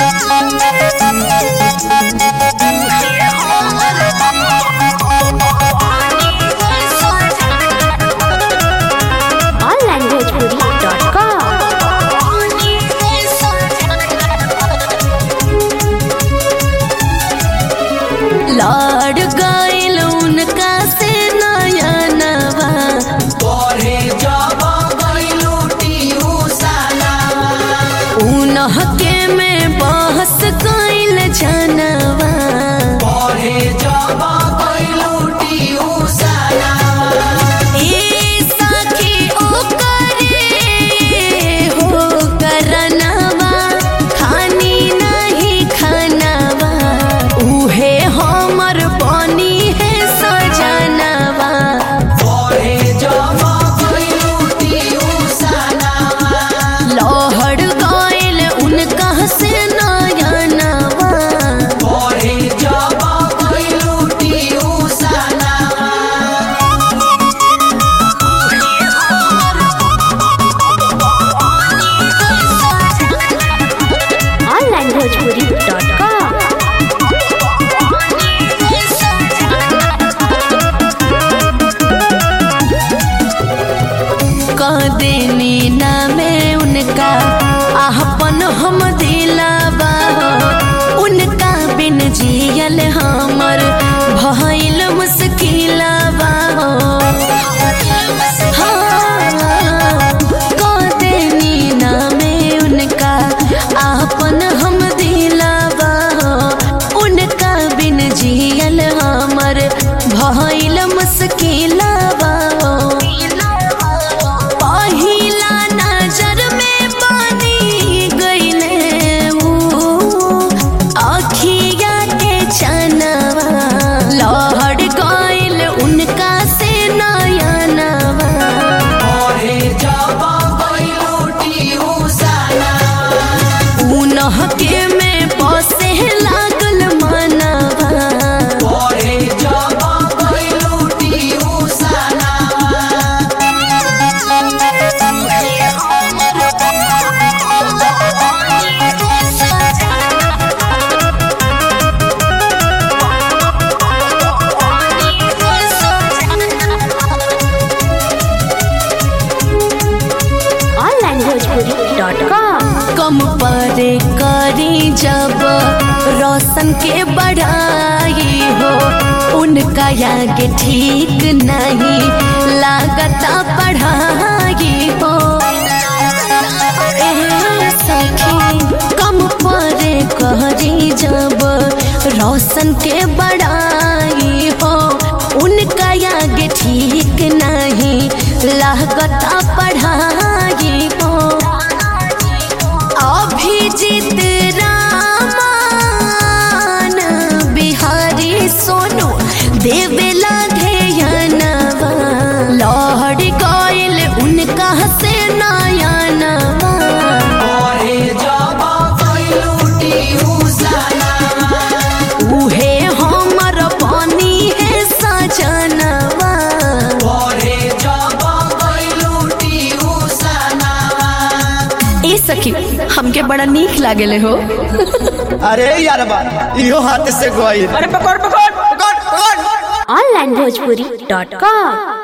लड़ गइल उनका से नयनवा तोरे जब गइलू टियूसनवा उनहके में बहस गइल जनवा तोरे जब गइलू टियूसनवा ए सखी ओकरे हो करनवा खानी नहीं खानवा उहे हमर बनी है सजनवा तोरे जब गइलू टियूसनवा लहड़ गइल उनका से नयनवा तोरे जब गइलू टियूसनवा onlinebhojpuri.com कदेनी नामे उनका आहपन हम दिलावा उनका बिन जियल हमर भइल मुश्किलवा कदेनी नामे उनका आहपन हम दिलावा उनका बिन जियल हमर भइल मुश्किलवा पहिला नजर में बनी गइले ऊ अखिया के चनवा लहड़ गइल उनका से नयनवा तोरे जब गइलू टियूसनवा उनहके में बसे लागल मनवा तोरे जब गइलू टियूसनवा onlinebhojpuri.com कम परे करी जब रोशन के बढ़ाई हो उनका आगे ठीक नहीं लागता पढ़ाई हो ए सखी कम परे करी जब रोशन के बढ़ाई हो उनका आगे ठीक नहीं लागता पढ़ाई हो अभिजीत रामान बिहारी सोनू देवेला ध्यनवा लहड़ गइल उनका से नयनवा तोरे जब गइलू टियूसनवा उहे हमर बनी है सजनवा तोरे जब गइलू टियूसनवा ए सखी हमके बड़ा नीक लागेले हो अरे यार बा इहो हाथ से गइल। onlinebhojpuri.com